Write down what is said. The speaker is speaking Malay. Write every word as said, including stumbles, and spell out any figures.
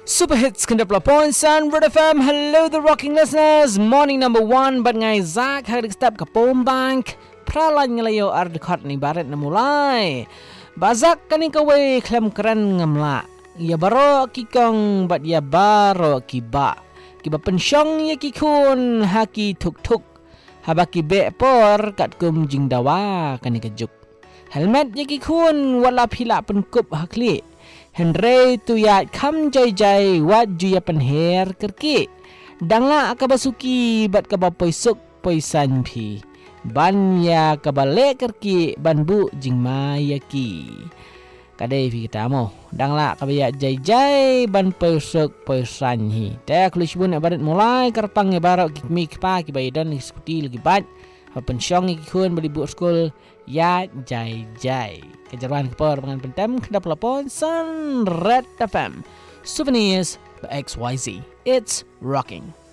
Super hits kenda pelapon Sun Red F M. Hello the rocking listeners. Morning number one. But ngai Zak hari step ke Pombank. Pralan ngelayo ardekot ni barat na mulai. Bazak kani kawe klem keren ngamla. Ya baro kikong bat ya baro kiba. Kiba pensyong ya kikun haki tuk tuk. Habaki be por kat kum jing dawa kani kejuk. Helmet ya kikun wala pila penkup hakli. Henry tu ya kam jai jai wat juya penher kerki. Danga akabasuki bat kabapoi suk poisan pi. Ban ya kabale kerki ban bu jingma yaki. Kadai pi kita mo. Dangla kabaya jai jai ban poisuk poisan hi. Dah kulishbun abadat mulai kerpang barok kikmi kipa kibaidon diskuti lagi bat. Pensyong ikun berlibu skul ya jai jai. Kejaruan kepor dengan pentem kedap lapon Sun Red F M. Souvenirs by X Y Z. It's rocking.